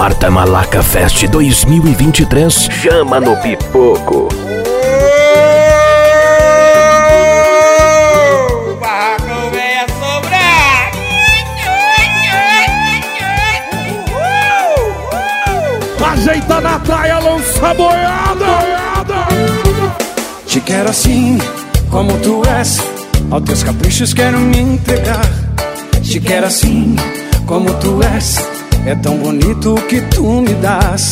4ª Malaca Fest 2023 chama no pipoco. O barraco vem assombrar. Ajeita na praia, lança boiada. Te quero assim, como tu és, aos teus caprichos quero me entregar. Te quero assim, como tu és, é tão bonito o que tu me dás.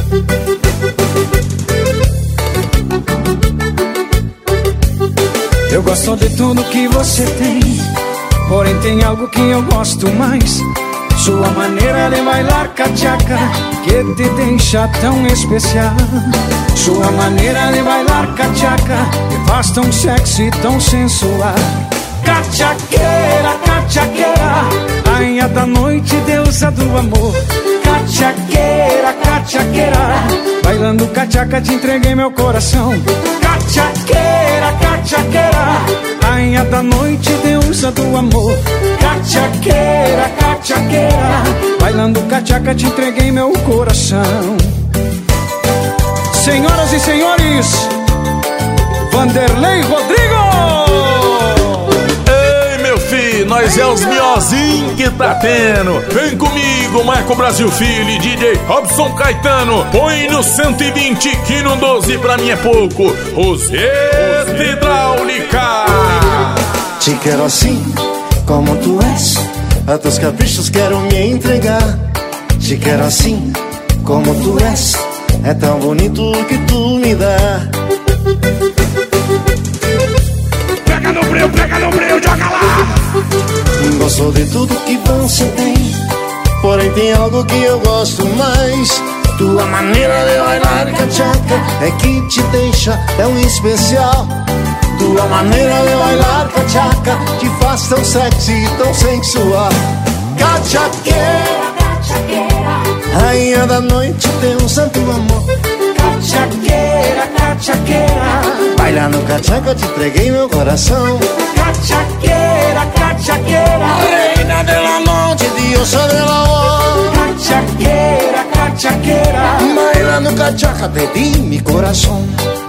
Eu gosto de tudo que você tem, porém tem algo que eu gosto mais. Sua maneira de bailar cachaca, que te deixa tão especial. Sua maneira de bailar cachaca, me faz tão sexy, tão sensual. Cachaqueira, cachaqueira, rainha da noite, deusa do amor. Cachaqueira, cachaqueira, bailando cachaca te entreguei meu coração. Cachaqueira, cachaqueira, rainha da noite, deusa do amor. Cachaqueira, cachaqueira, bailando cachaca te entreguei meu coração. Senhoras e senhores, Vanderlei Rodrigo! Nós é os miozinhos que tá tendo. Vem comigo, Marco Brasil Filho e DJ Robson Caetano. Põe no 120 que no 12 pra mim é pouco. Roseta Hidráulica. Te quero assim, como tu és, a teus caprichos quero me entregar. Te quero assim, como tu és, é tão bonito o que tu me dá. Pega no breu, joga lá. Gosto de tudo que você tem, porém tem algo que eu gosto mais. Tua maneira de bailar cachaca é que te deixa tão especial. Tua maneira de bailar cachaca te faz tão sexy, tão sensual. Cachaqueira, cachaqueira, rainha da noite, deusa do amor. Cachaqueira, cachaqueira, bailando cachaca te entreguei meu coração. Cachaqueira, cachaqueira, reina de la noche, diosa del amor. Cachaqueira, cachaqueira, bailando cachaca te di mi corazón.